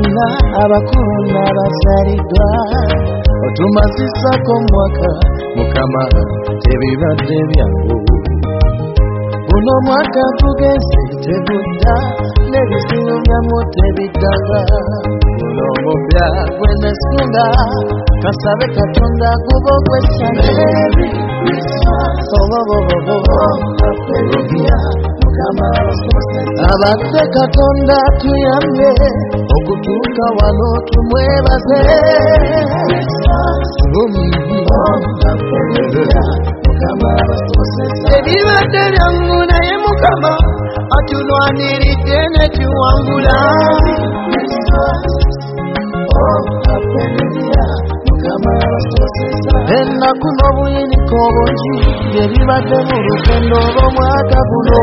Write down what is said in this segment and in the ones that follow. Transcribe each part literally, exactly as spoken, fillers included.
Mwena abakulu n'abasalidwa otumazisako mwaka Mukama tebibadde byangu. Buno mwaka tugeze tebudda n'ebizibu byamwo tebiddaga. Buno omupya gwe nesunga kasabe Katonda guba ogw'essanyu. Abadde Katonda tuyambe okutuuka wano tumwebaze. Ebibadde byangu naye Mukama atulwaniridde ne tuwangula. Ennaku n'obuyinike obungi ebibadde mu lugendo olw'omwaka guno.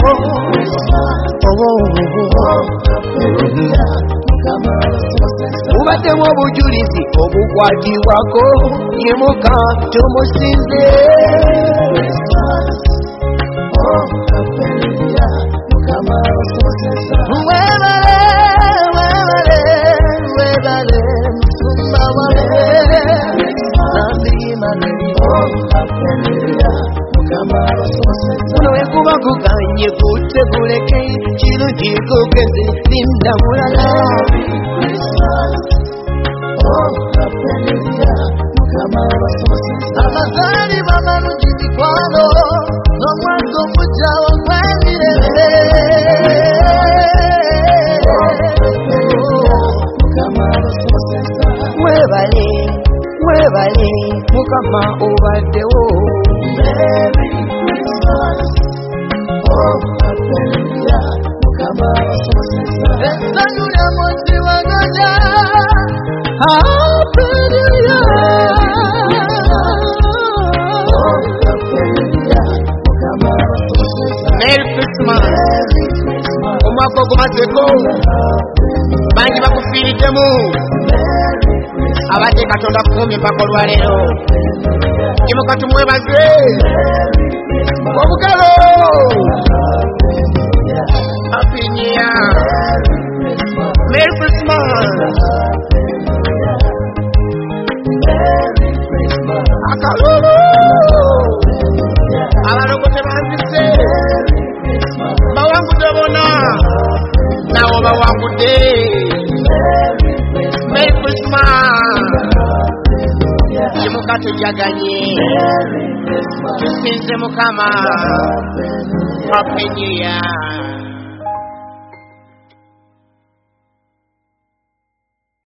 Mubaddemu obujulizi obukwatibwako yemuka tumusinze. Webale, webale, webale, musumba wale. Muno wekuba kuganye kutte kuleke kirungi kugeze linda mulala. Abazaali bamalungi mikwano n'omwaka omujja ogw'emirembe. Webale, webale, Mukama obaddewo. Essanyu lyamuziwagaza. Happy New Year. Merry Christmas. Omwaka ogumazeko bangi bakufiiriddemu. Abadde Katonda kukumye mpaka olwaleero. Yemuka tumwebaze. Obugalo. Happy New Year. Merry Christmas. Akalulu. Abalongote banzise. Bawangudde bona. Nawo bawangudde. Merry Christmas. Yemuka tujaganye. Tusinze Mukama. Happy New Year.